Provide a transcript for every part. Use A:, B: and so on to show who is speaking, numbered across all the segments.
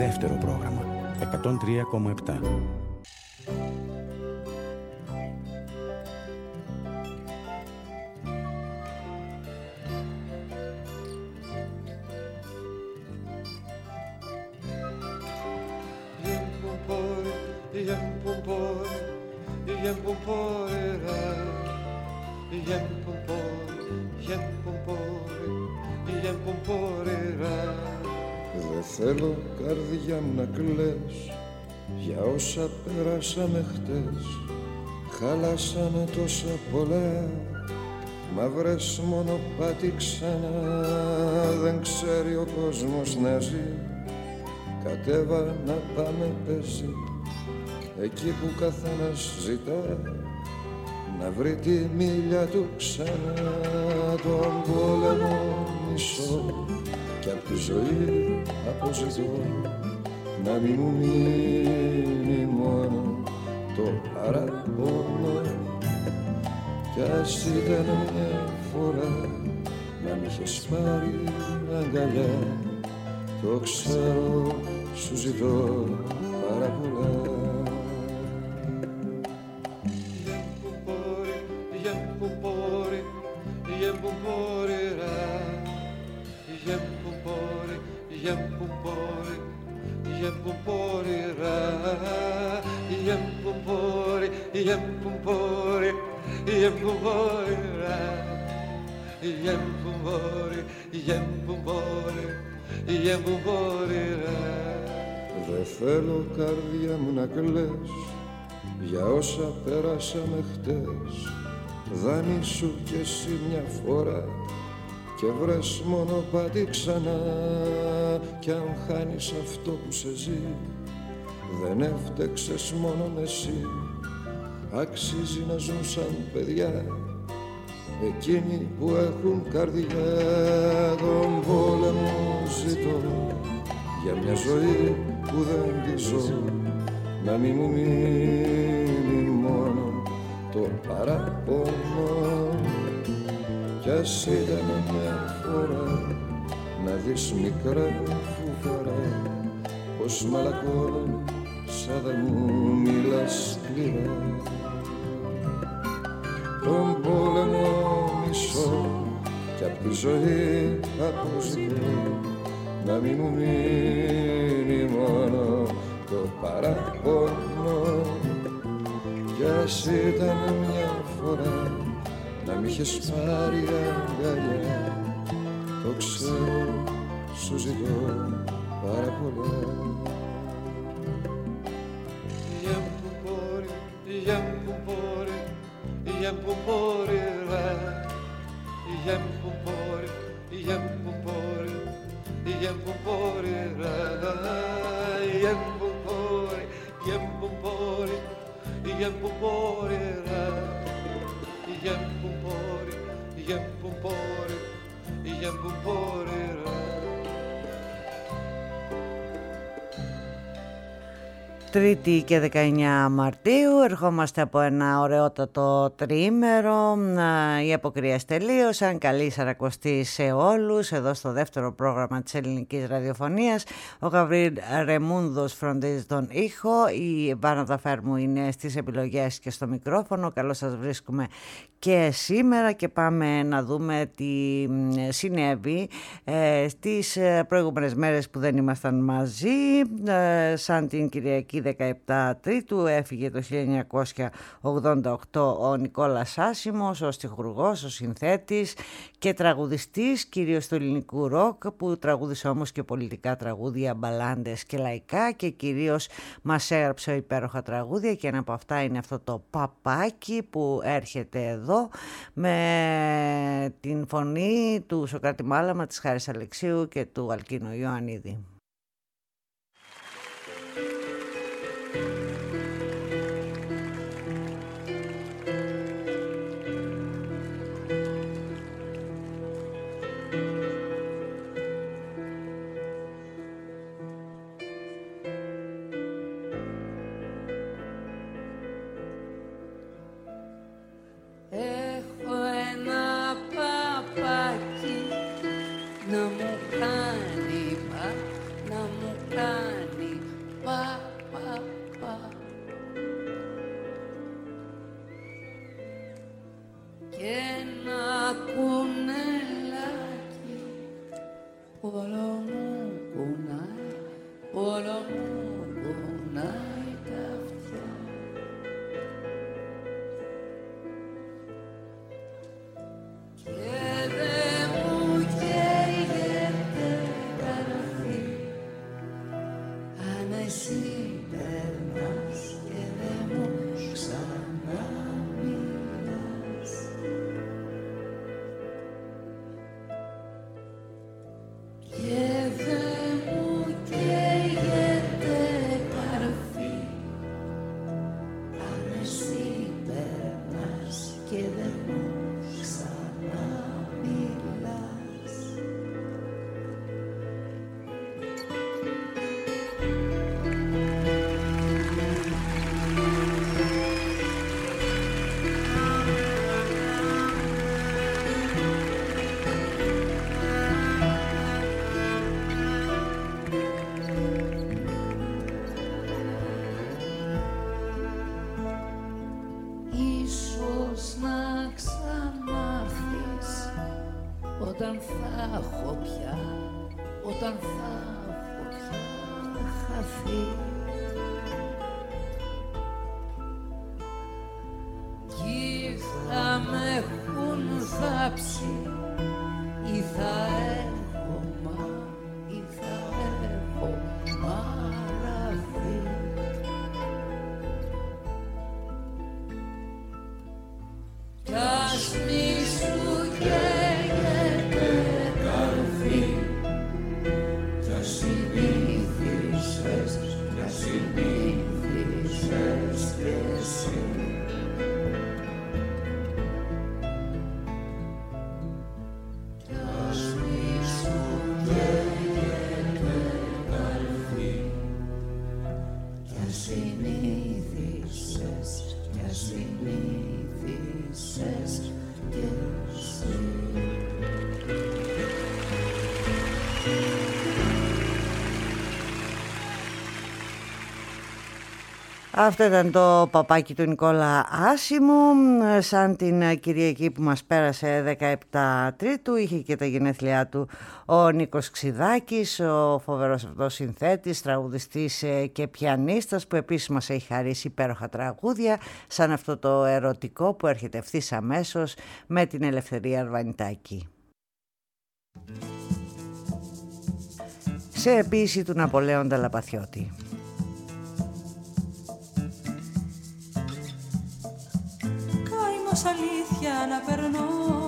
A: δεύτερο πρόγραμμα 103,7.
B: Δεν θέλω καρδιά μου να κλαις για όσα περάσαμε χτες. Χαλάσαμε τόσα πολλά, μα βρες μονοπάτι ξανά. Δεν ξέρει ο κόσμος να ζει, κατέβα να πάμε πέσει εκεί που καθένας ζητά να βρει τη μίλια του ξανά. Τον πόλεμο μισώ κι απ' τη ζωή αποζητώ να μην μου μείνει μόνο το παραπονό. Κι ας ήταν μια φορά να μ' είχες πάρει αγκαλιά, το ξέρω σου ζητώ πάρα πολλά. Δεν θέλω καρδιά μου να κλαις για όσα περάσαμε χτες. Δανείσου κι εσύ μια φορά και βρες μονοπάτι ξανά. Κι αν χάνεις αυτό που σε ζει, δεν έφτεξες μόνον εσύ. Αξίζει να ζουν σαν παιδιά εκείνοι που έχουν καρδιά. Τον πόλεμο ζητώ για μια ζωή που δεν τη ζω, να μην μου μείνει μόνο το παραπονό. Κι ας ήταν μια φορά να δεις μικρά φουκαρά πως μαλακώνουν σαν δεν μου μιλάς σκληρά. Τον πόλεμο μισώ κι απ' τη ζωή αποζητώ να μην μου μείνει μόνο το παραπονό. Κι ας ήταν μια φορά να μ' είχες πάρει αγκαλιά, το ξέρω σου ζητώ πάρα πολλά.
C: Τρίτη και 19 Μαρτίου ερχόμαστε από ένα ωραιότατο τριήμερο. Οι αποκρίες τελείωσαν. Καλή Σαρακοστή σε όλους. Εδώ στο δεύτερο πρόγραμμα της ελληνικής ραδιοφωνίας ο Γαβρίλ Ρεμούνδος φροντίζει τον ήχο. Η Βάνα Φέρμου είναι στις επιλογές και στο μικρόφωνο. Καλώς σας βρίσκουμε και σήμερα και πάμε να δούμε τι συνέβη στις προηγούμενες μέρες που δεν ήμασταν μαζί. Σαν την Κυριακή 17 Τρίτου έφυγε το 1988 ο Νικόλας Άσημος, ο στιχουργός, ο συνθέτης και τραγουδιστής κυρίως του ελληνικού ροκ, που τραγούδισε όμως και πολιτικά τραγούδια, μπαλάντες και λαϊκά, και κυρίως μας έγραψε υπέροχα τραγούδια, και ένα από αυτά είναι αυτό το Παπάκι που έρχεται εδώ με την φωνή του Σωκράτη Μάλαμα, της Χάρης Αλεξίου και του Αλκίνου Ιωαννίδη.
D: Έχω ένα παπάκι να μου κάνει όλο μου κουνάει, όλο μου κουνάει τα αυτιά. Και δε μου καίγεται καρφί, αν εσύ περνάς και δε μου ξαναμιλάς. Και δε μου καίγεται καρφί, αν εσύ περνάς και δε μου ξαναμιλάς. Ίσως να ξανάρθεις όταν θα έχω πια, όταν θα έχω πια χαθεί. Κι θα με έχουν θάψει ή θα έχω μαραθεί. Κι ας μη σου καίγεται καρφί, κι ας συνήθισες κι εσύ. Κι ας μη σου καίγεται καρφί, κι ας συνήθισες κι εσύ.
C: Αυτό ήταν το παπάκι του Νικόλα Άσημου, σαν την Κυριακή που μας πέρασε 17 Τρίτου. Είχε και τα γενέθλιά του ο Νίκος Ξιδάκης, ο φοβερός αυτός συνθέτης, τραγουδιστής και πιανίστας, που επίσης μας έχει χαρίσει υπέροχα τραγούδια, σαν αυτό το ερωτικό που έρχεται ευθύς αμέσως με την Ελευθερία Αρβανιτάκη. Σε επίση του Ναπολέοντα Λαπαθιώτη.
E: Καημός αλήθεια να περνώ,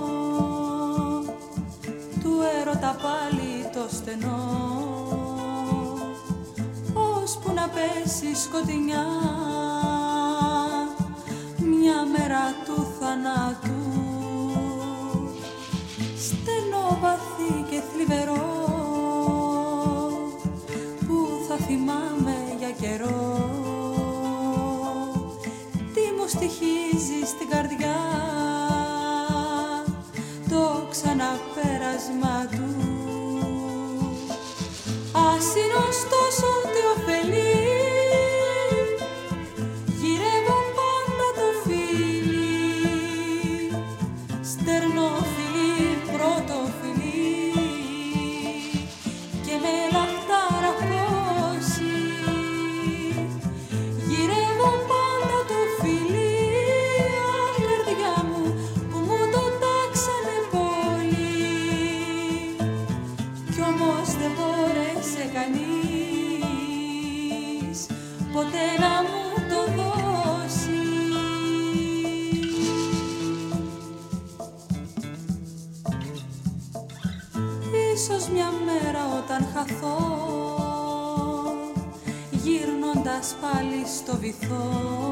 E: του έρωτα πάλι το στενό, ώσπου να πέσει σκοτεινιά μια μέρα του θανάτου. Στενό, βαθύ και θλιβερό, που θα θυμάμαι για καιρό. Τι μου στοιχίζει στην καρδιά το ξαναπέρασμα του. Ας είναι ωστόσο τι ωφελεί, γυρεύω πάντα το φίλι, στερνό φιλί, πρώτο φιλί, και με λαχτάρα χώσει. Γυρεύω πάντα το φιλί, αχ καρδιά μου, που μου το τάξανε πολύ, κι όμως δεν μπόρεσε κανείς ποτέ να μου το δώσει. Ίσως μια μέρα όταν χαθώ, γύρνοντας πάλι στο βυθό,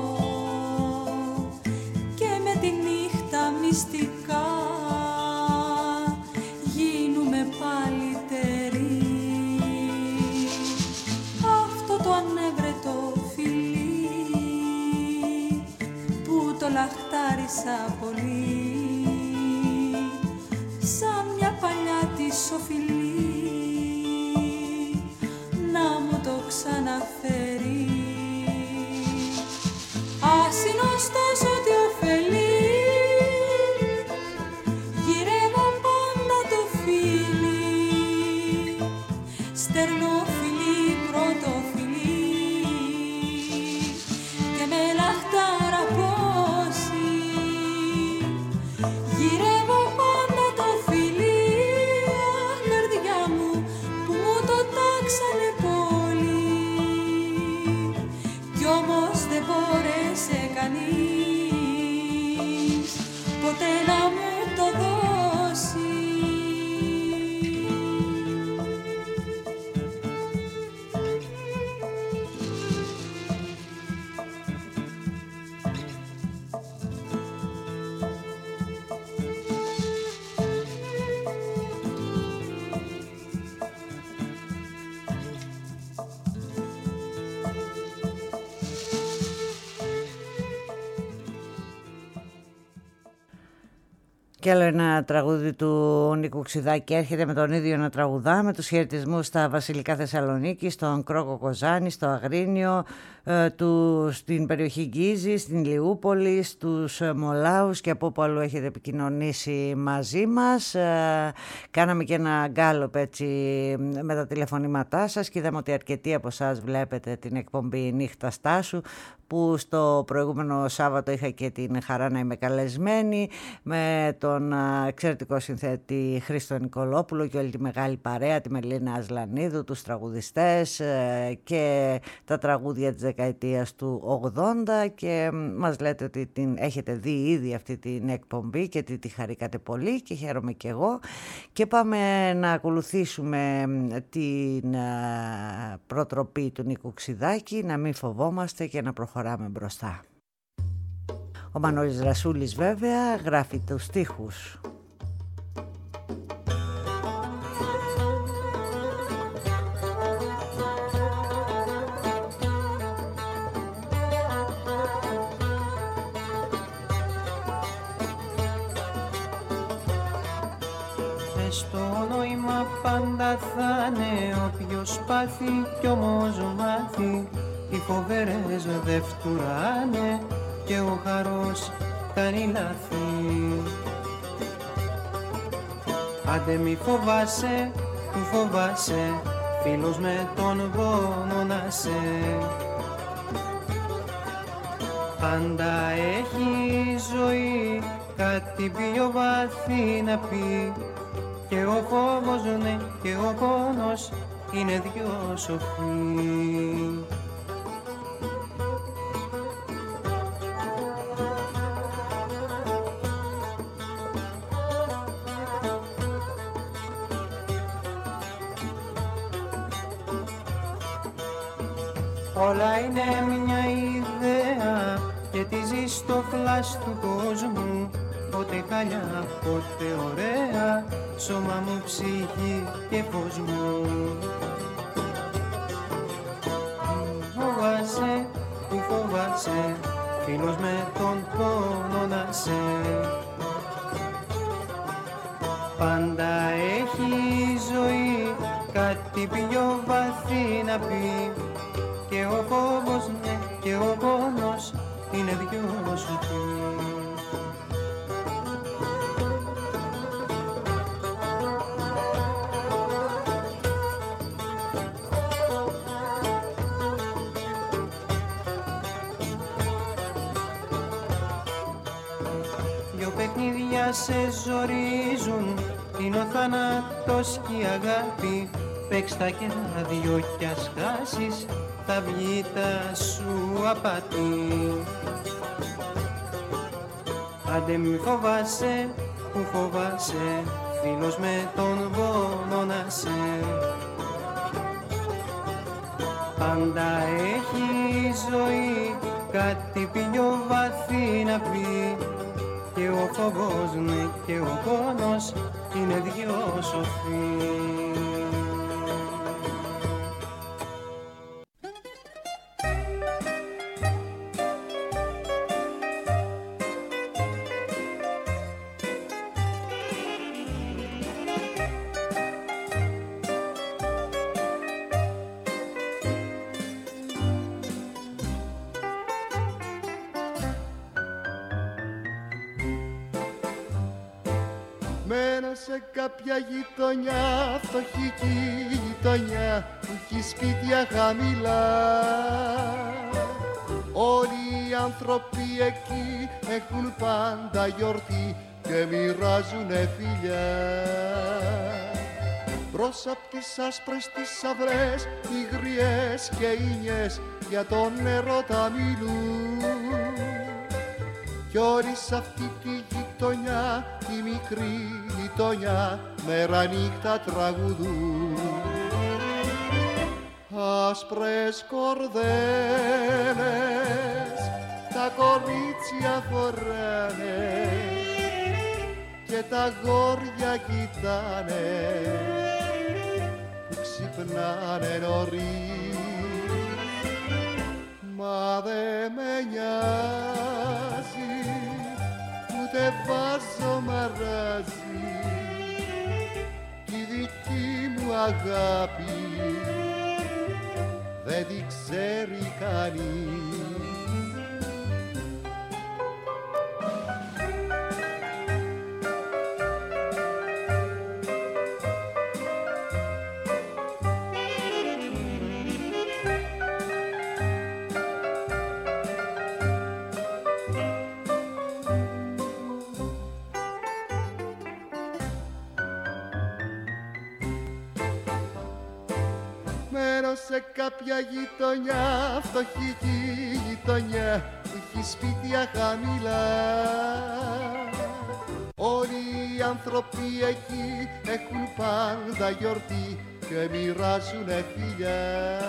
E: και με τη νύχτα μυστικά γίνουμε πάλι τερί. Αυτό το ανέβρετο φιλί που το λαχτάρισα πολύ, σαν μια παλιά της οφειλή να μου το ξαναφέρει. Ας είναι ωστόσο τι ωφελεί, γυρεύω πάντα το φίλι, στερνό φιλί, πρώτο φιλί και με λαχτάρα πόση γυρεύω πάντα το φιλί, αχ καρδιά μου που μου το τάξανε πολύ κι όμως δεν μπόρεσε κανείς ποτέ να μου το δώσει.
C: Και άλλο ένα τραγούδι του Νίκου Ξηδάκη έρχεται με τον ίδιο να τραγουδά, με τους χαιρετισμούς στα Βασιλικά Θεσσαλονίκη, στον Κρόκο Κοζάνη, στο Αγρίνιο, στην περιοχή Γκίζη, στην Λιούπολη, στους Μολάους και από όπου αλλού έχετε επικοινωνήσει μαζί μας. Κάναμε και ένα γκάλωπ έτσι με τα τηλεφωνήματά σας και είδαμε ότι αρκετοί από εσάς βλέπετε την εκπομπή Νύχτα Στάσου, που στο προηγούμενο Σάββατο είχα και την χαρά να είμαι καλεσμένη με τον εξαιρετικό συνθέτη Χρήστο Νικολόπουλο και όλη τη μεγάλη παρέα, τη Μελίνα Ασλανίδου, τους τραγουδιστές και τα τραγούδια της δεκαετίας του 80 και μας λέτε ότι την έχετε δει ήδη αυτή την εκπομπή και τη χαρήκατε πολύ και χαίρομαι και εγώ και πάμε να ακολουθήσουμε την προτροπή του Νίκου Ξηδάκη, να μην φοβόμαστε και να προχωράμε μπροστά. Ο Μανώλης Ρασούλης βέβαια γράφει τους στίχους.
F: Στο νόημα πάντα θα είναι όποιος πάθει κι όμως μάθει. Οι φοβερές δεν φτουράνε και ο χαρός κάνει λάθη. Άντε μη φοβάσαι, που φοβάσαι, φίλος με τον πόνο να σε. Πάντα έχει ζωή κάτι πιο βαθύ να πει και ο φόβος ναι και ο πόνος είναι δυο σοφοί. Όλα είναι μια ιδέα και τη ζεις στο φλάς του κόσμου. Πότε χαλιά, πότε ωραία, σώμα μου, ψυχή και φως μου. Φοβάσαι, που φοβάσαι, φίλος με τον πόνο να σε. Πάντα έχει ζωή κάτι πιο βαθύ να πει και ο φόβος ναι και ο πόνος είναι δυο σου πει. Δυο παιχνίδια σε ζορίζουν, είναι ο θάνατος και η αγάπη. Παίξ' τα και ένα δυο κι ας χάσεις, θα βγει τα σου απατή. Άντε μη φοβάσαι, που φοβάσαι, φίλος με τον πόνο να σε. Πάντα έχει ζωή κάτι πιο βαθύ να πει και ο φόβος ναι και ο πόνος είναι δυο σοφοί.
B: Με ένα
G: σε κάποια γειτονιά, φτωχική γειτονιά που έχει σπίτια χαμηλά. Όλοι οι άνθρωποι εκεί έχουν πάντα γιορτή και μοιράζουνε φιλιά. Μπρος απ' τις άσπρες τις αυρές, οι γριές και οι νιές για τον έρωτα μιλούν. Κι όλοι σ' αυτή τη γειτονιά, τη μικρή γειτονιά, μέρα νύχτα τραγουδούν. Άσπρες κορδέλες τα κορίτσια φοράνε και τα αγόρια κοιτάνε που ξυπνάνε νωρίς. Μα δε με νοιάζει, ούτε βάζω μαράζι, τη δική μου αγάπη δεν τη ξέρει κανείς. Σε κάποια γειτονιά, φτωχική γειτονιά που έχει σπίτια χαμηλά. Όλοι οι άνθρωποι εκεί έχουν πάντα γιορτή και μοιράζουνε φιλιά.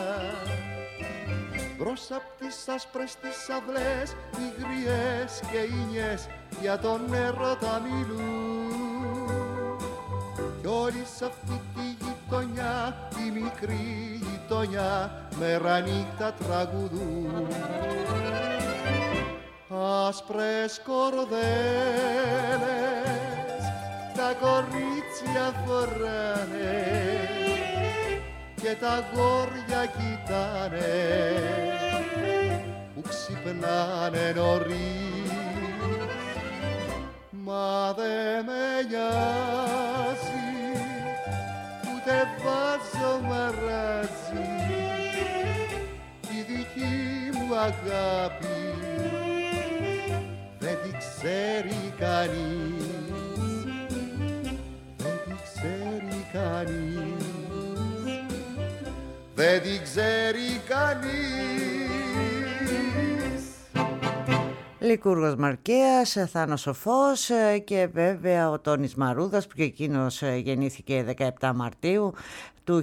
G: Μπρος απ' τις άσπρες τις αυλές, οι γριές και οι νιές για τον έρωτα μιλούν. Κι όλοι σ' αυτή τη γειτονιά, τη μικρή γειτονιά, μέρα νύχτα τραγουδούν. Άσπρες κορδέλες τα κορίτσια φοράνε και τα αγόρια κοιτάνε που ξυπνάνε νωρίς. Μα δε με νοιάζει, ούτε βάζω μαράζι, τη δική μου αγάπη δεν τη ξέρει κανείς, δεν τη ξέρει κανείς, δεν τη ξέρει κανείς.
C: Λικούργος Μαρκέας, Θάνος Σοφός και βέβαια ο Τόνης Μαρούδας που και εκείνος γεννήθηκε 17 Μαρτίου του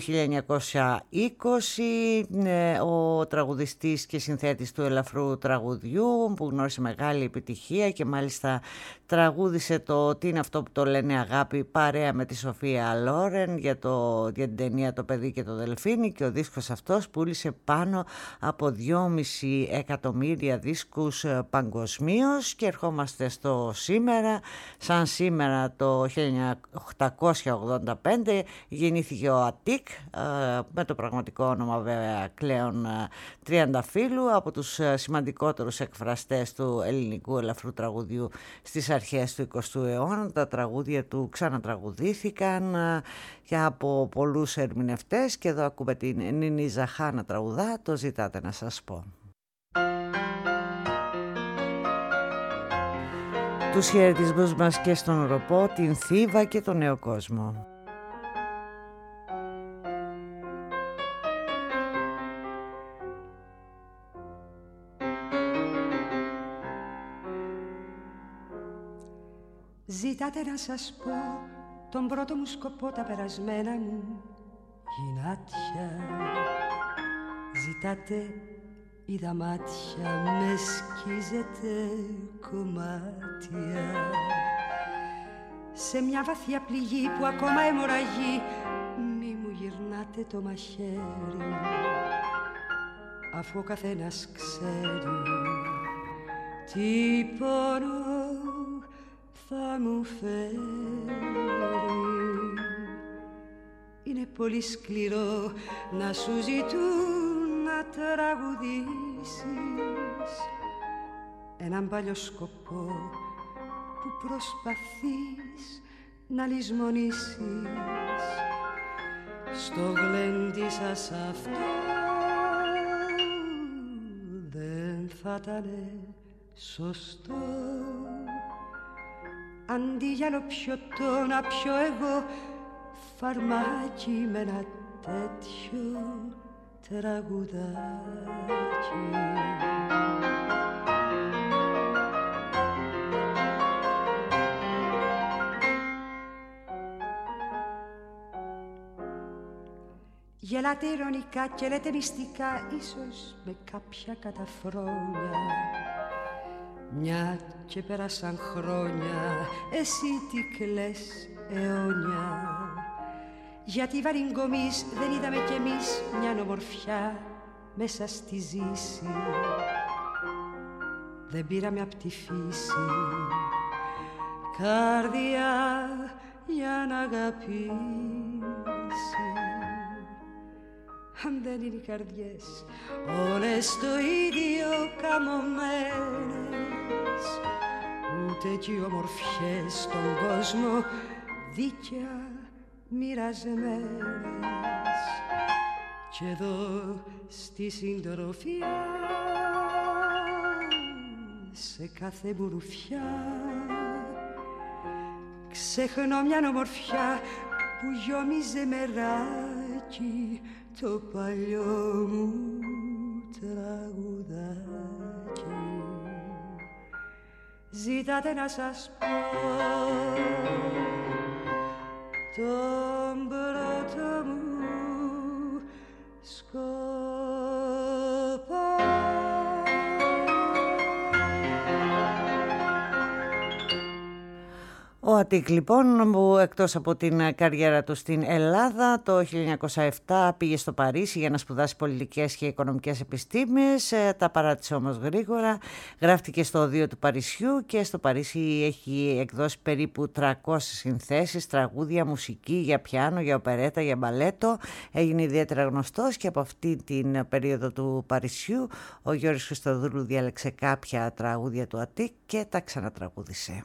C: 1920, ο τραγουδιστής και συνθέτης του ελαφρού τραγουδιού που γνώρισε μεγάλη επιτυχία και μάλιστα τραγούδισε το «Τι είναι αυτό που το λένε αγάπη» παρέα με τη Σοφία Λόρεν για την ταινία «Το παιδί και το δελφίνι», και ο δίσκος αυτός πούλησε πάνω από 2,5 εκατομμύρια δίσκους παγκοσμίως. Και ερχόμαστε στο σήμερα. Σαν σήμερα το 1885 γεννήθηκε ο Αττίκ, με το πραγματικό όνομα βέβαια Κλέον Τριανταφύλου, από τους σημαντικότερους εκφραστές του ελληνικού ελαφρού τραγουδιού στις αρχές του 20ου αιώνα. Τα τραγούδια του ξανατραγουδήθηκαν και από πολλούς ερμηνευτές και εδώ ακούμε την Νίνη Ζαχά να τραγουδά «Το ζητάτε να σας πω». Τους χαιρετισμούς μας και στον Οροπό, την Θήβα και τον Νέο Κόσμο.
H: Ζητάτε να σας πω τον πρώτο μου σκοπό, τα περασμένα μου γυνάτια. Ζητάτε είδα μάτια με σκίζετε κομμάτια. Σε μια βαθιά πληγή που ακόμα αιμορραγεί, μη μου γυρνάτε το μαχαίρι, αφού ο καθένας ξέρει τι πόνο θα μου φέρει. Είναι πολύ σκληρό να σου ζητούν να τραγουδήσεις έναν παλιό σκοπό που προσπαθείς να λησμονήσεις στο γλέντι σας αυτό. Δεν θα ήταν σωστό αντί για άλλο πιωτό να πιω εγώ φαρμάκι με ένα τέτοιο τραγουδάκι. Γελάτε ειρωνικά και λέτε μυστικά, ίσως με κάποια καταφρόνια. Μια και πέρασαν χρόνια, εσύ τι κλαις αιώνια. Γιατί βαριγκομείς δεν είδαμε κι εμείς μια ομορφιά μέσα στη ζήση. Δεν πήραμε απ' τη φύση καρδιά για να αγαπήσει. Αν δεν είναι οι καρδιές όλες το ίδιο καμωμένες, ούτε κι οι ομορφιές στον κόσμο δίκαια μοιρασμένες. Κι εδώ στη συντροφιά, σε κάθε μπουρουφιά, ξεχνώ μια ομορφιά που γιόμιζε μεράκι το παλιό μου τραγουδάκι. Ζητάτε να σας πω τον πρώτο μου σκοπό.
C: Ο Αττικ λοιπόν, που εκτός από την καριέρα του στην Ελλάδα το 1907 πήγε στο Παρίσι για να σπουδάσει πολιτικές και οικονομικές επιστήμες, τα παράτησε όμως γρήγορα, γράφτηκε στο Οδείο του Παρισιού και στο Παρίσι έχει εκδώσει περίπου 300 συνθέσεις, τραγούδια, μουσική για πιάνο, για οπερέτα, για μπαλέτο. Έγινε ιδιαίτερα γνωστός και από αυτή την περίοδο του Παρισιού ο Γιώργος Χριστοδούλου διάλεξε κάποια τραγούδια του Αττικ και τα ξανατραγούδισε.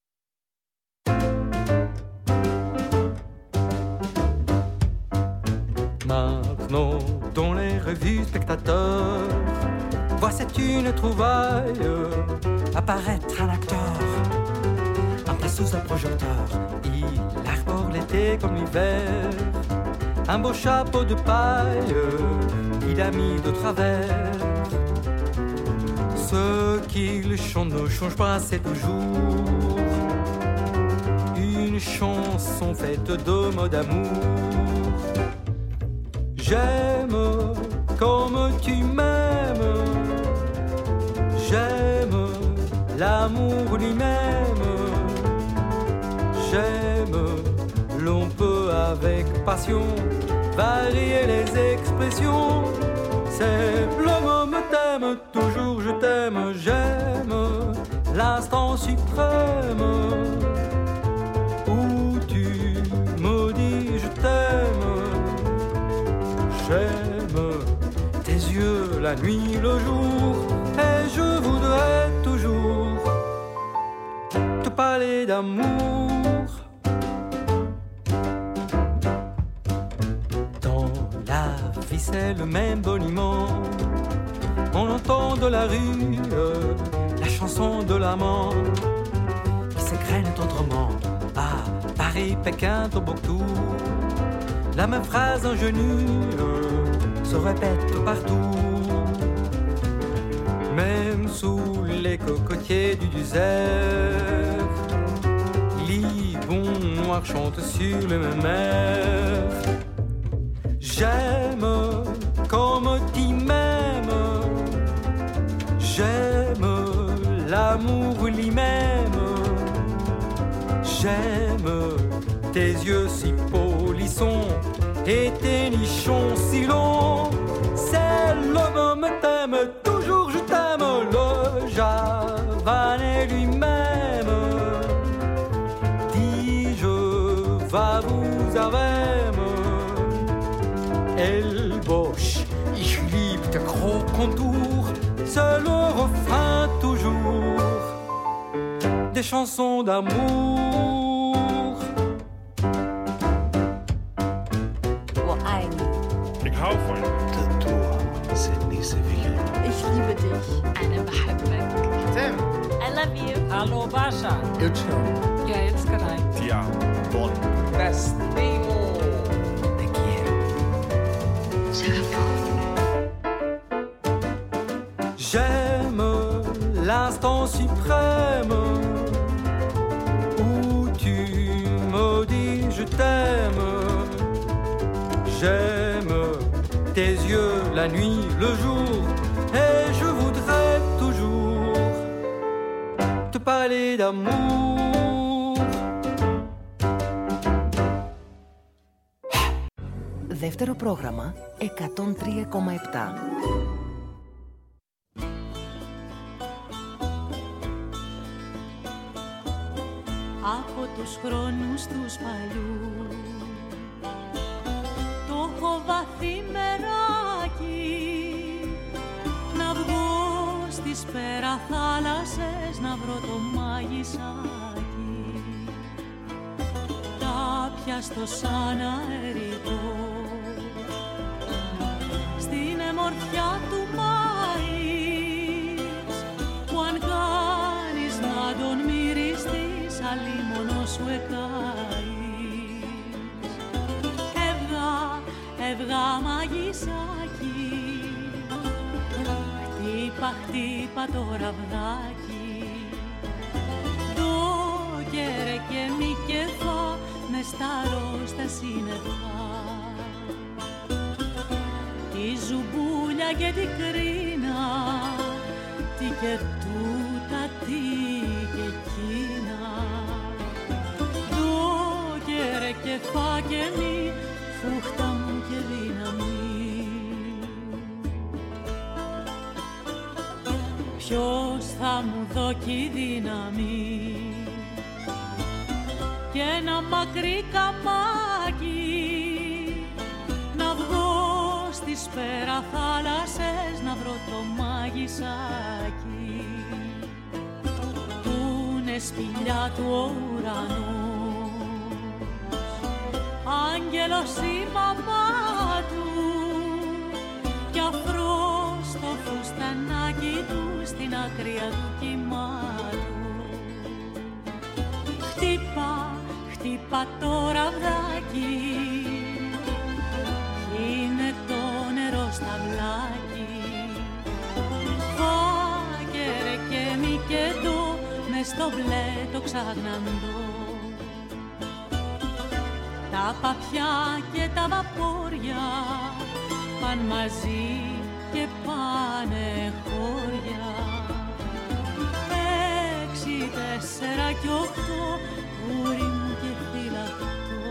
I: Maintenant, dans les revues spectateurs, voit cette une trouvaille apparaître un acteur, un plat sous un projecteur. Il arbore l'été comme l'hiver, un beau chapeau de paille, il a mis de travers. Ce qu'il chante ne change pas, c'est toujours une chanson faite de mots d'amour. J'aime comme tu m'aimes, j'aime l'amour lui-même, j'aime, l'on peut avec passion varier les expressions. C'est le mot me t'aime, toujours je t'aime, j'aime l'instant suprême où tu me dis je t'aime. J'aime tes yeux la nuit, le jour, et je voudrais toujours te parler d'amour. Dans la vie c'est le même boniment, on entend de la rue la chanson de l'amant qui s'égrène tendrement à Paris, Pékin, Tombouctou. La même phrase ingénue se répète partout. Même sous les cocotiers du désert, l'hibon noir chante sur les mêmes airs. J'aime comme tu m'aimes, j'aime l'amour lui-même, j'aime tes yeux si polissons et tes nichons si longs. C'est le me t'aime, toujours je t'aime, le javanais lui-même dit je vas vous avem. Elle boche, ich lieb der gros contour, c'est le refrain toujours des chansons d'amour.
J: hou van je.
A: De toi, c'est Nice Vieux.
K: Ich liebe dich.
L: أنا بحبك.
J: Tim.
L: I love you.
M: Hallo Basha.
B: Ilchan.
M: Ja, jetzt kann ich.
J: Tia. Bon.
B: Castigo.
M: Te quiero.
I: J'aime l'instant suprême où tu me dis je t'aime. J'aime tes yeux la nuit, le jour, et je voudrais toujours te parler d'amour.
N: Δεύτερο πρόγραμμα 103,7.
E: Από τους χρόνους τους παλιούς το έχω βαθύ μεράκι να βγω στις πέρα θάλασσες να βρω το μάγισσάκι τα πιαστώ σαν αεριτό στην εμορφιά του Μάης που αν κάνεις να τον μυριστείς αλίμονο σου εκάεις. Έβγα μαγισσάκι, χτύπα χτύπα το ραβδάκι, το κέρε και μη κεφά με σταρώ στα σύννεφα. Τη ζουμπούλια και την κρίνα, τι και τούτα, τι και εκείνα. Το κέρε και φά και μη, φούχτα μου και δύναμη. Ποιος θα μου δώκει δύναμη και ένα μακρύ καμάκι να βγω στις πέρα θάλασσες να βρω το μάγισσάκι που είναι σπηλιά του ουρανού. Άγγελος η μαμά του κι αφρός το φουστανάκι του στην άκρια του κύματου. Χτύπα, χτύπα το ραβδάκι, είναι το νερό στα βλάκι. Φάκερε και μη και το μες στο μπλε το ξαγναντό. Τα παπιά και τα βαπόρια παν μαζί και πάνε χώρια. 6, 4 και 8 γούρι μου και φυλακτό.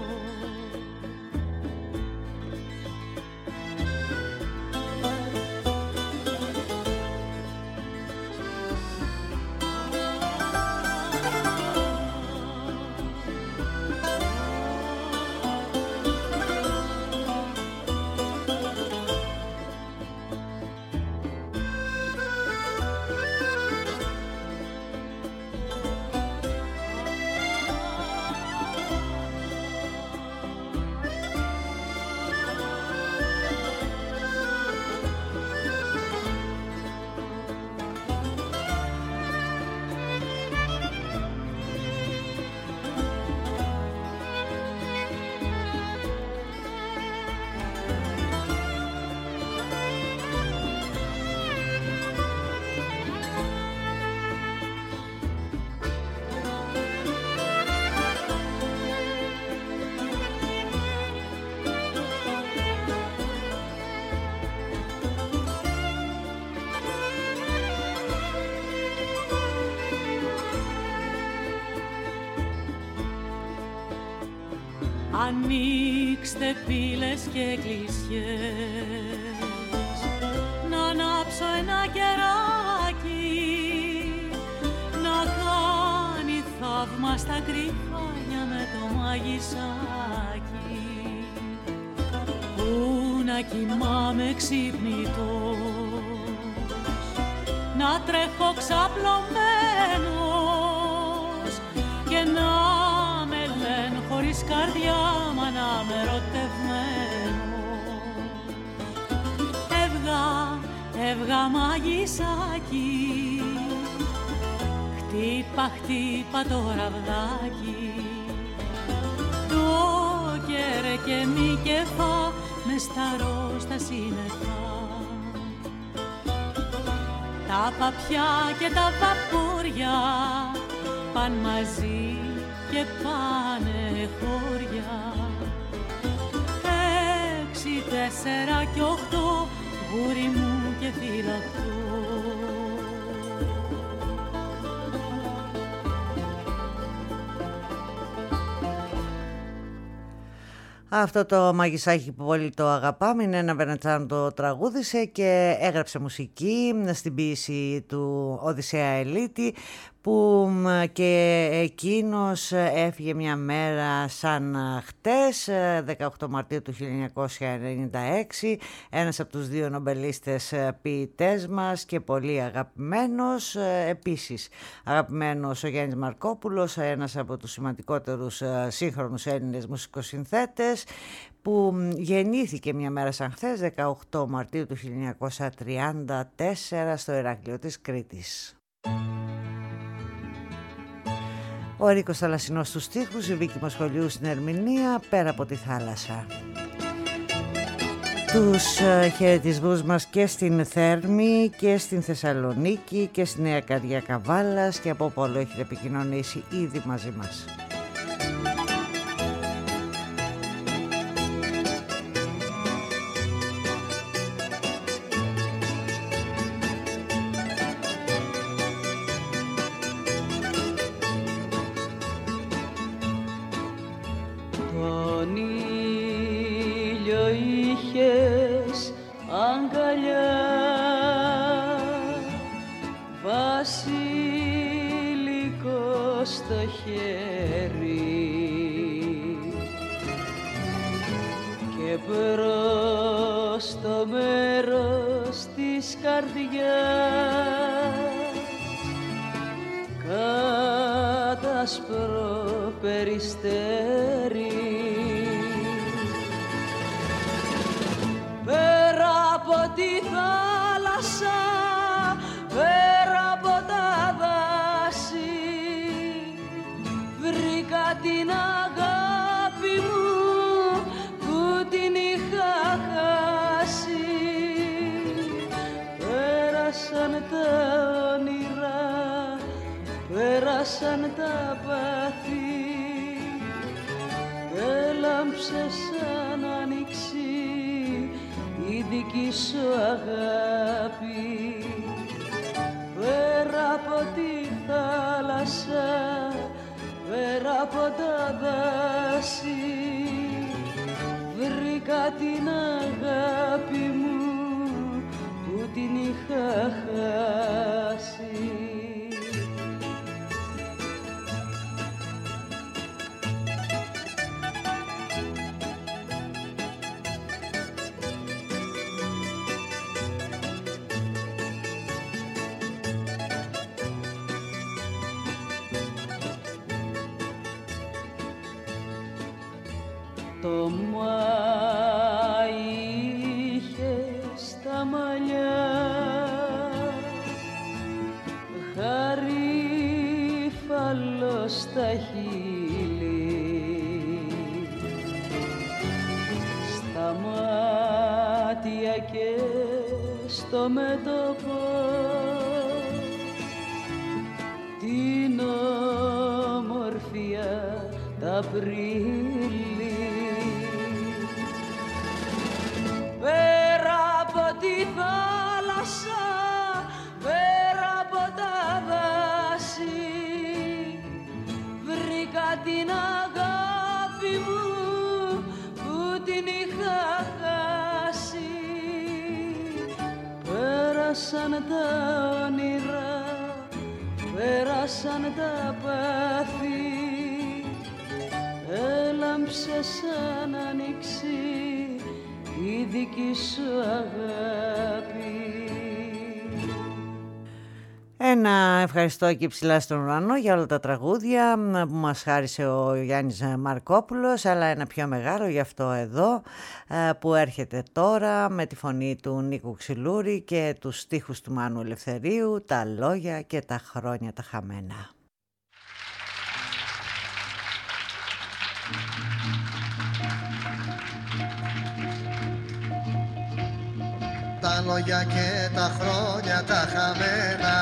E: Ανοίξτε πύλες και εκκλησιές, να ανάψω ένα κεράκι, να κάνει θαύμα στα κρυφάνια με το μαγισσάκι, που να κοιμάμαι ξυπνητός, να τρέχω ξαπλωμένος και να με λένε χωρίς καρδιά, μα να με ερωτευμένος. φεύγα μαγισσάκι, χτύπα χτύπα το ραβδάκι, το κέρε και μη κεφά με σταρώ στα σύννεφα. Τα παπιά και τα βαπόρια παν μαζί και πάνε χώρια. 6, 4 και 8 γούρι μου και φυλαχτώ.
C: Αυτό το μαγισσάκι που πολύ το αγαπάμε είναι ένα Βενετσάνο, το τραγούδισε και έγραψε μουσική στην ποίηση του Οδυσσέα Ελίτη, που και εκείνος έφυγε μια μέρα σαν χτες, 18 Μαρτίου του 1996, ένας από τους δύο νομπελίστες ποιητές μας και πολύ αγαπημένος. Επίσης αγαπημένος ο Γιάννης Μαρκόπουλος, ένας από τους σημαντικότερους σύγχρονους Έλληνες μουσικοσυνθέτες, που γεννήθηκε μια μέρα σαν χθες, 18 Μαρτίου του 1934 στο Ηράκλειο της Κρήτης. Ο Ερίκος Θαλασσινός στους στίχους, η Βίκη Μοσχολιού στην ερμηνεία, Πέρα από τη θάλασσα. Τους χαιρετισμούς μας και στην Θέρμη και στην Θεσσαλονίκη και στη Νέα Καρδιά Καβάλας και από όπου όλο έχετε επικοινωνήσει ήδη μαζί μας.
J: Το Μάη είχε στα μαλλιά χαρίφαλο στα χείλη, στα μάτια και στο μέτωπο την ομορφιά τα Απρίλη. Πέρα από τη θάλασσα, πέρα από τα δάση, βρήκα την αγάπη μου που την είχα χάσει. Πέρασαν τα όνειρα, πέρασαν τα πάθη, έλαμψε σαν άνοιξη η δική σου αγάπη.
C: Ένα ευχαριστώ και ψηλά στον ουρανό για όλα τα τραγούδια που μας χάρισε ο Γιάννης Μαρκόπουλος, αλλά ένα πιο μεγάλο γι' αυτό εδώ που έρχεται τώρα με τη φωνή του Νίκου Ξυλούρη και τους στίχους του Μάνου Ελευθερίου, τα λόγια και τα χρόνια τα χαμένα.
K: Τα λόγια και τα χρόνια τα χαμένα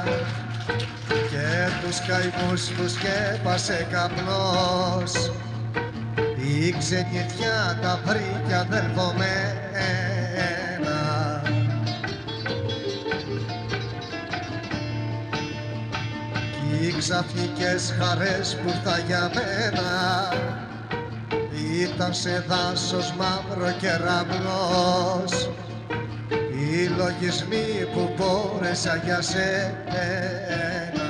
K: και τους καημούς που σκέπασε καπνός, η ξενιτιά τα βρήκε αδελφωμένα κι οι ξαφνικές χαρές που ήρθα για μένα ήταν σε δάσος μαύρο και ραμνός οι λογισμοί που πόρεσα για σένα.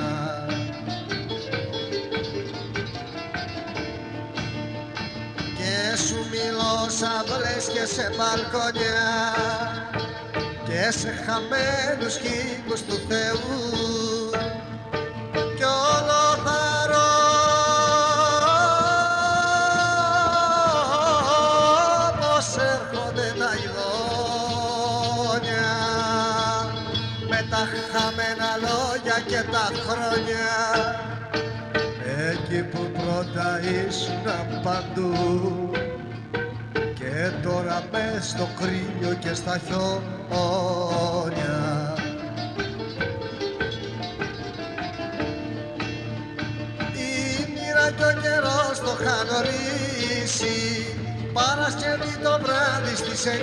K: Και σου μιλώ σαυλές και σε μπαλκόνια και σε χαμένους κήπους του Θεού κι όλο θαρώ πως έρχονται τα ειδόνια με τα χαμένα λόγια και τα χρόνια εκεί που πρώτα ήσουνα παντού και τώρα μες στο κρύο και στα χιόνια. Η μοίρα κι ο καιρός το είχαν ορίσει Παρασκευή το βράδυ στις 9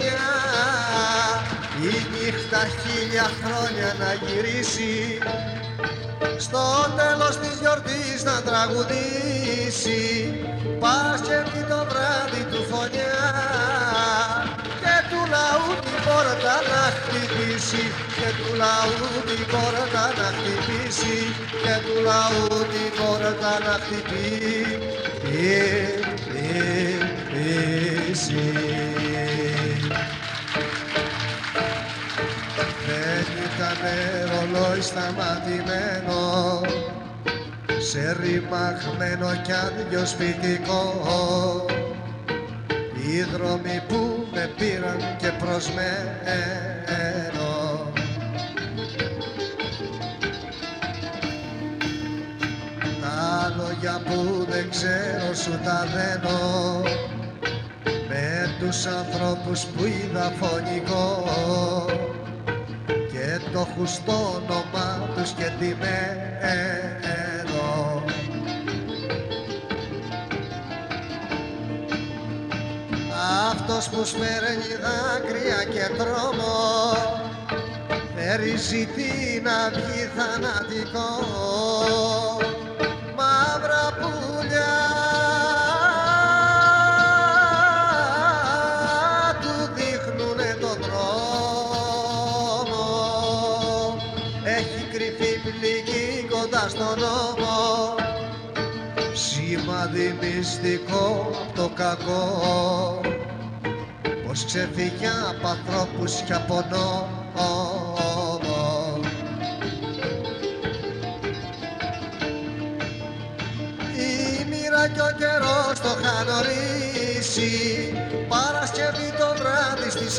K: η νύχτα 1000 χρόνια να γυρίσει στο τέλος της γιορτής να τραγουδήσει Παρασκευή το βράδυ του φωνιά και του λαού την πόρτα να χτυπήσει και του λαού την πόρτα να χτυπήσει και του λαού την πόρτα να χτυπήσει. Δεν ήτανε ρολόι σταματημένο σε ρημαγμένο κι αδειοσπιτικό οι δρόμοι που με πήραν και προσμένο τα λόγια που δεν ξέρω σου τα δένω με τους ανθρώπους που είδα φωνικό και το χουστό όνομα τους και τιμένο. Αυτός που σπέρνει δάκρυα και τρόμο θερίζει την αυγή θανατικό μαύρα πουλιά του δείχνουνε τον δρόμο έχει κρυφή πληγή κοντά στον νόμο σημάδι μυστικό απ' το κακό πως ξεφύγει απ' ανθρώπους κι από νόμο. Η μοίρα κι ο καιρός το είχαν ορίσει Παρασκευή το βράδυ στις 9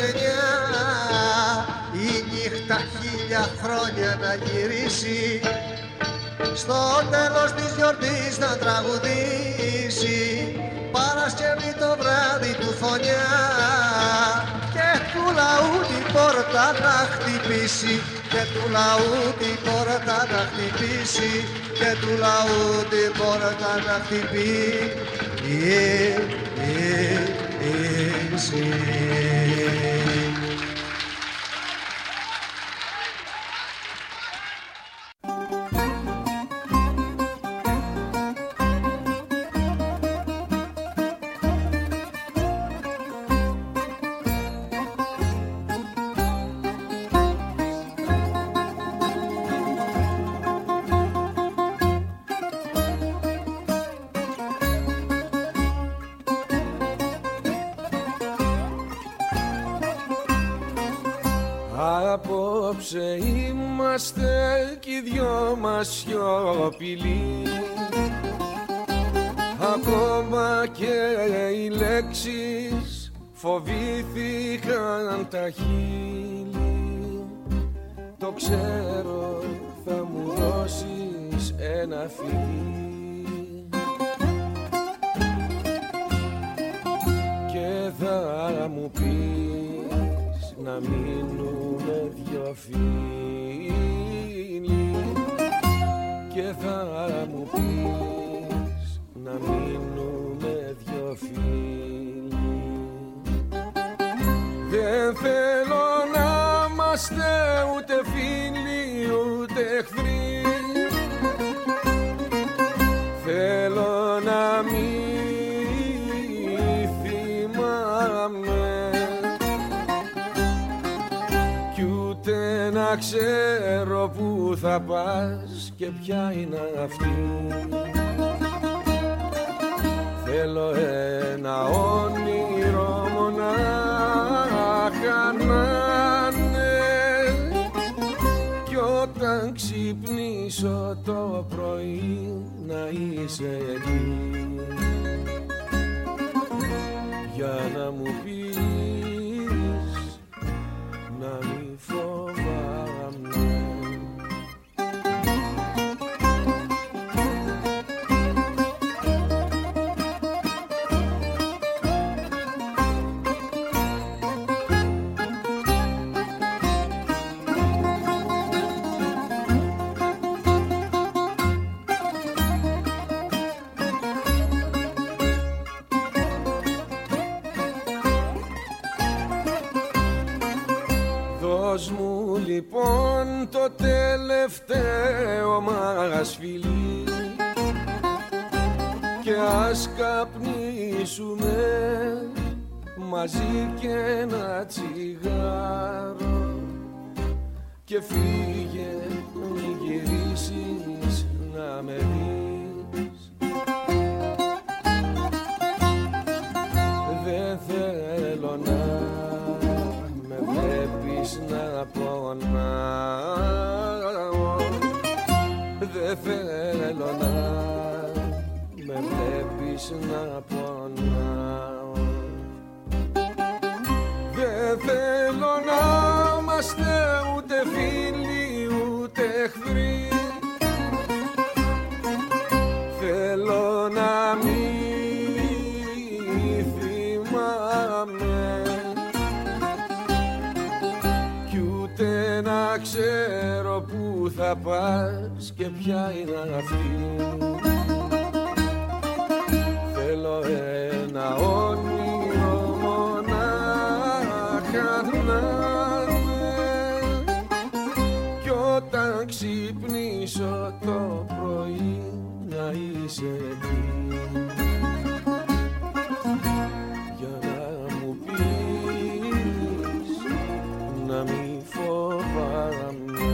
K: η νύχτα 1000 χρόνια να γυρίσει στο τέλος της γιορτής να τραγουδήσει Παρασκευή το βράδυ του φωνιά και του λαού την πόρτα να χτυπήσει και του λαού την πόρτα να χτυπήσει και του λαού την πόρτα να χτυπήσει.
O: Από απόψε είμαστε κι οι δυο μας σιωπηλοί. Ακόμα και οι λέξεις φοβήθηκαν τα χείλη. Το ξέρω, θα μου δώσεις ένα φιλί και θα μου πεις να μείνουμε δυο φίλοι και θα μου πεις να μείνουμε δυο φίλοι. Δεν θέλω να είμαστε ούτε φίλοι ούτε εχθροί. Θέλω να μην θυμάμαι κι ούτε να ξέρω που θα πας και ποια είναι αυτή. Θέλω ένα όνειρο μονάχα να είναι κι όταν ξυπνήσω το πρωί να είσαι εκεί για να μου πεις να μη φοβάμαι. Δώσ' μου λοιπόν το τελευταίο μας φιλί και ας καπνίσουμε μαζί και ένα τσιγάρο και φύγε μη γυρίσεις να με δεις. Δεν θέλω να με βλέπεις να πονάω. Δεν θέλω να με βλέπεις να πονάω. Δεν θέλω να είμαστε ούτε φίλοι ούτε εχθροί. Θέλω να μην θυμάμαι κι ούτε να ξέρω που θα πας και ποια είναι αυτή. Θέλω ένα όνειρο μονάχα να είναι κι όταν ξυπνήσω το πρωί να είσαι εκεί για να μου πεις να μη φοβάμαι.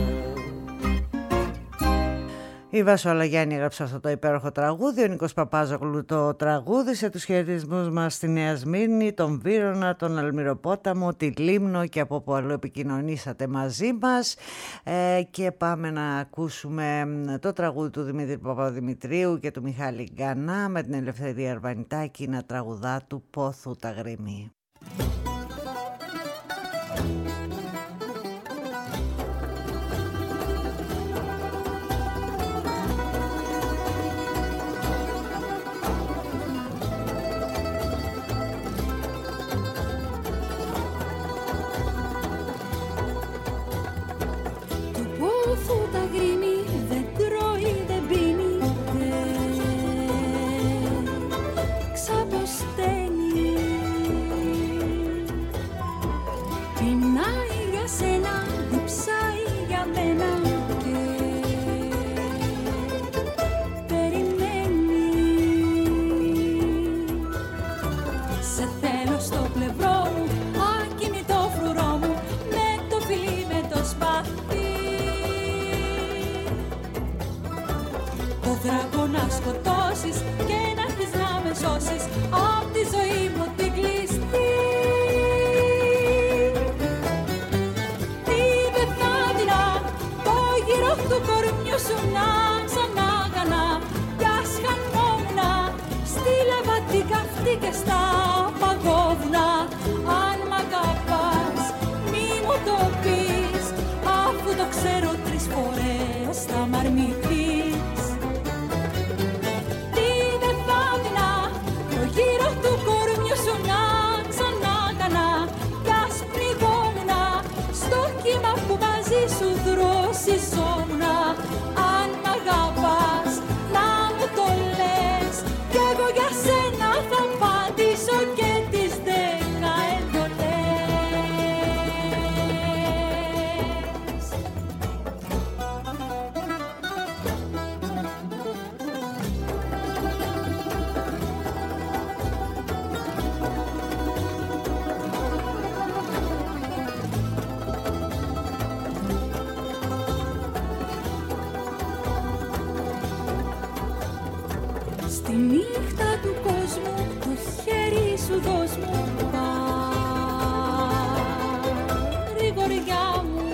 C: Η Βασόλα Γιάννη έγραψε αυτό το υπέροχο τραγούδι. Ο Νίκος Παπάζογλου το τραγούδισε. Τους χαιρετισμούς μας στη Νέα Σμύρνη, τον Βύρωνα, τον Αλμυροπόταμο, τη Λίμνο και από όπου αλλού επικοινωνήσατε μαζί μας. Και πάμε να ακούσουμε το τραγούδι του Δημήτρη Παπαδημητρίου και του Μιχάλη Γκανά με την Ελευθερία Αρβανιτάκη να τραγουδά του Πόθου τα Γρήμη.
E: Να σκοτώσεις και να έρθεις να με σώσεις απ' τη ζωή μου την κλειστή. Τι δεν θα δροσιζόμουνα. Αν μ' αγαπάς να μου το λες, κι εγώ για σένα θα απαντήσω και τις 10 εντολές. Στη νύχτα του κόσμου το χέρι σου δώσ' μου, παρηγοριά μου.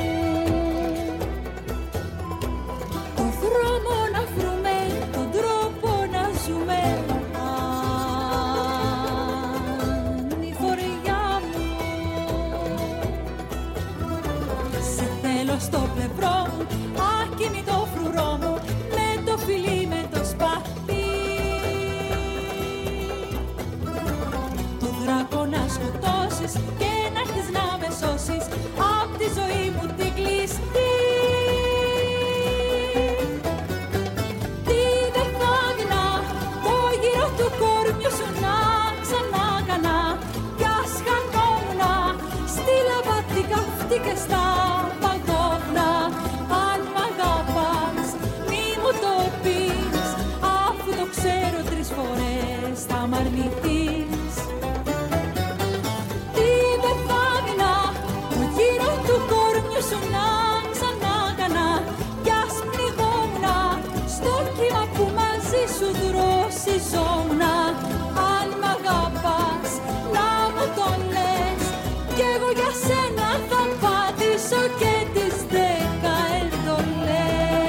E: Το δρόμο να βρούμε, τον τρόπο να ζούμε, ανηφοριά μου. Σε θέλω στο πλευρό μου, ακίνητο φρουρό μου, με το φιλί, με το σπαθί. Να σκοτώσεις και να έρθεις να με σώσεις απ' τη ζωή μου την κλειστή. Τι δεν θα δεινά το γύρο του κορμιού σου να ξανάκανα, κι ας χανόμουνα στη λαμπάτη καυτή και στα παγόβουνα. Αν μ' αγαπάς μη μου το πεις, αφού το ξέρω 3 φορές θα μ' αρνηθείς. Σου να ξανάκανα, κι ας πνιγόμουνα στο κύμα που μαζί σου δροσιζόμουνα. Αν μ' αγαπάς να μου το λες, κι εγώ για σένα θα πατήσω και τις 10 εντολές.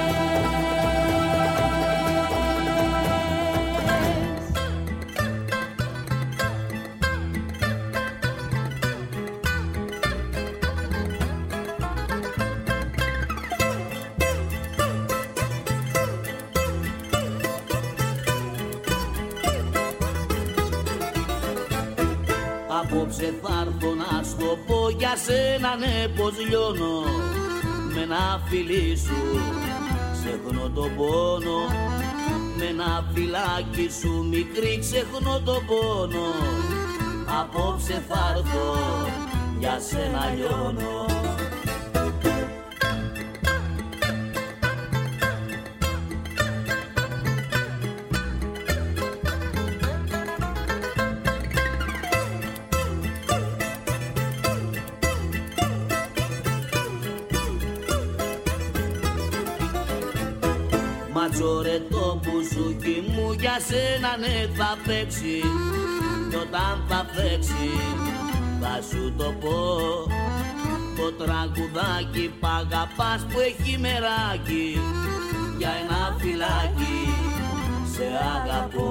P: Απόψε θα έρθω να στο πω για σένα, ναι, πως λιώνω. Με ένα φιλί σου ξεχνώ τον πόνο, με ένα φυλάκι σου μικρή ξεχνώ τον πόνο. Απόψε θα έρθω για σένα λιώνω. Ματσόρε το μπουζούκι μου για σένα ναι θα παίξει, κι όταν θα παίξει θα σου το πω. Το τραγουδάκι π' αγαπάς που έχει μεράκι, για ένα φυλάκι σε αγαπώ.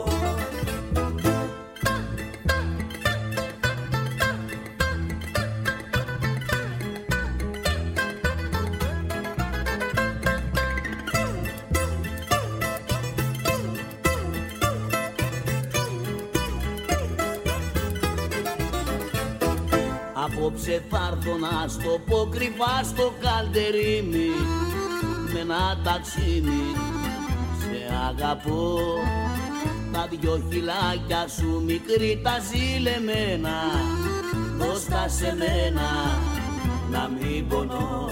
P: Απόψε θα έρθω να στο πω κρυφά στο καλτερίμι, με ένα ταξίμι σε αγαπώ. Τα 2 χιλάκια σου μικρή τα ζηλεμένα, δώσ' τα σε μένα να μην πονώ.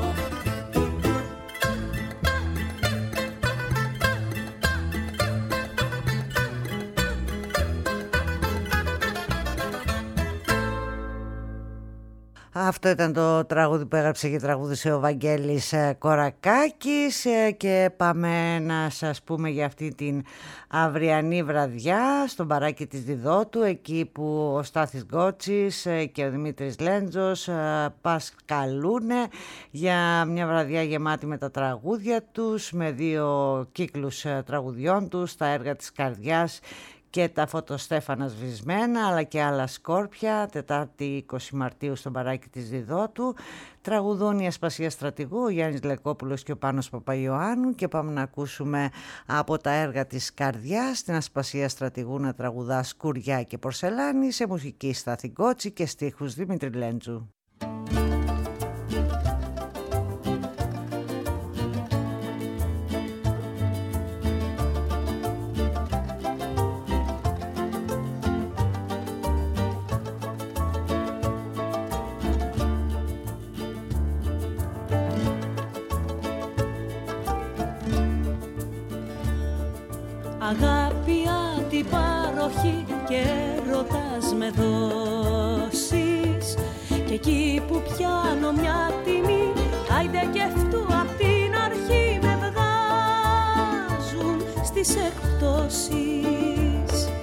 C: Αυτό ήταν το τραγούδι που έγραψε και τραγούδισε ο Βαγγέλης Κορακάκης και πάμε να σας πούμε για αυτή την αυριανή βραδιά στο μπαράκι της Διδότου, εκεί που ο Στάθης Γκότσης και ο Δημήτρης Λέντζος πασκαλούνε για μια βραδιά γεμάτη με τα τραγούδια τους, με 2 κύκλους τραγουδιών τους, τα έργα της καρδιάς και τα φωτοστέφανα σβησμένα, αλλά και άλλα σκόρπια. Τετάρτη 20 Μαρτίου στο μπαράκι της Διδότου. Τραγουδούν η Ασπασία Στρατηγού, ο Γιάννης Λεκόπουλος και ο Πάνος Παπαϊωάννου, και πάμε να ακούσουμε από τα έργα της καρδιάς την Ασπασία Στρατηγού να τραγουδά Σκουριά και Πορσελάνη, σε μουσική Στάθη Γκότση και στίχους Δημήτρη Λέντζου.
J: αγάπη αντιπαροχή και έρωτας με δώσεις. Και εκεί που πιάνω μια τιμή, άιντε και αυτού απ' την αρχή με βγάζουν στις εκπτώσεις.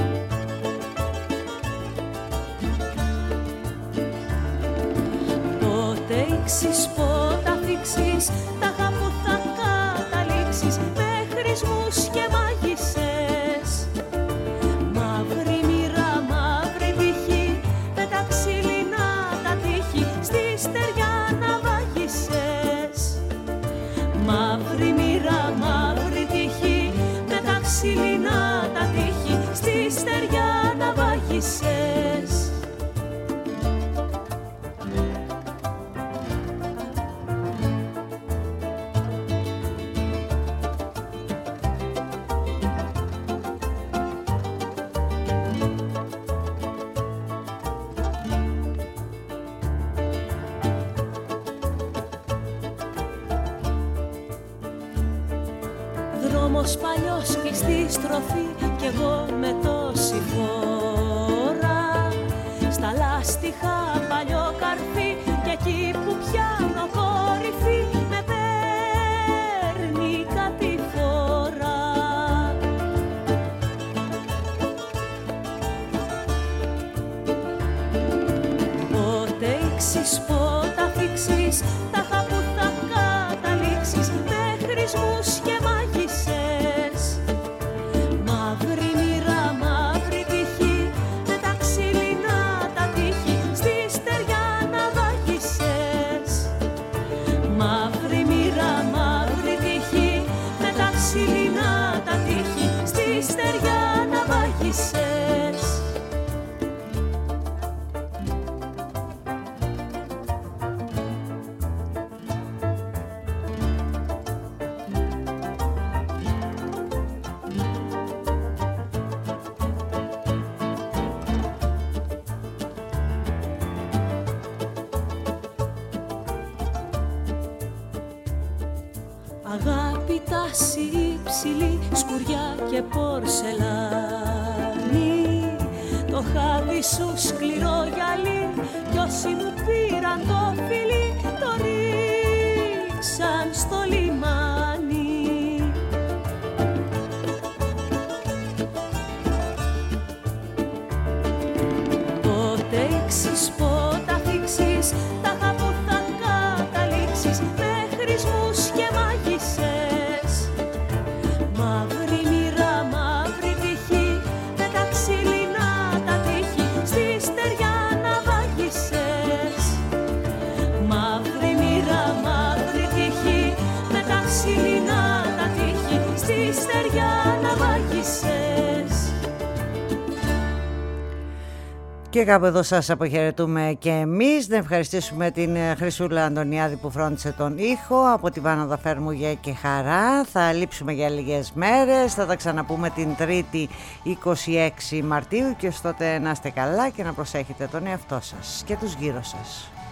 J: Πότε ήξεις, πότε αφήξεις, τα που θα καταλήξεις με χρησμούς και μάγισσες. Μαύρη μοίρα, μαύρη τύχη, με τα ξύλινα τα τείχη στη στεριά να βάγισσες. Μαύρη μοίρα, μαύρη τύχη, με τα ξύλινα τα τείχη στη στεριά να βάγισσες. Δρόμος παλιός κλειστή στροφή κι εγώ με τόση φόρα. Στα λάστιχα παλιό καρφί κι εκεί που πιάνω κορυφή με παίρνει κατηφόρα. Πότε ήξεις, πότε αφήξεις, τα που θα καταλήξεις με χρησμούς και μάγισσες. Μαύρη μοίρα, μαύρη τύχη, με τα ξύλινα τα τείχη στη στεριά να βάγισσες. Μαύρη μοίρα, μαύρη τύχη, με τα ξύλινα τα τείχη στη στεριά να βάγισσες. Αγάπη τάση υψηλή, σκουριά και πορσελάνη. Το χάδι σου σκληρό γυαλί κι όσοι μου πήραν το φιλί το ρίξαν στο λιμάνι. Πότε ήξεις, πότε αφήξεις, τα που θα καταλήξεις με χρησμούς και μάγισσες. Μαύρη μοίρα, μαύρη τύχη, με τα ξύλινα τα τείχη στη στεριά να βάγισσες. Μαύρη μοίρα, μαύρη τύχη, με τα ξύλινα τα τείχη στη στεριά να βάγισσες.
C: Και κάπου εδώ σας αποχαιρετούμε και εμείς. Να ευχαριστήσουμε την Χρυσούλα Αντωνιάδη που φρόντισε τον ήχο. Από τη Βάνα Δαφέρμου για και χαρά. Θα λείψουμε για λίγες μέρες. Θα τα ξαναπούμε την 3η 26 Μαρτίου. Και ως τότε να είστε καλά και να προσέχετε τον εαυτό σας και τους γύρω σας.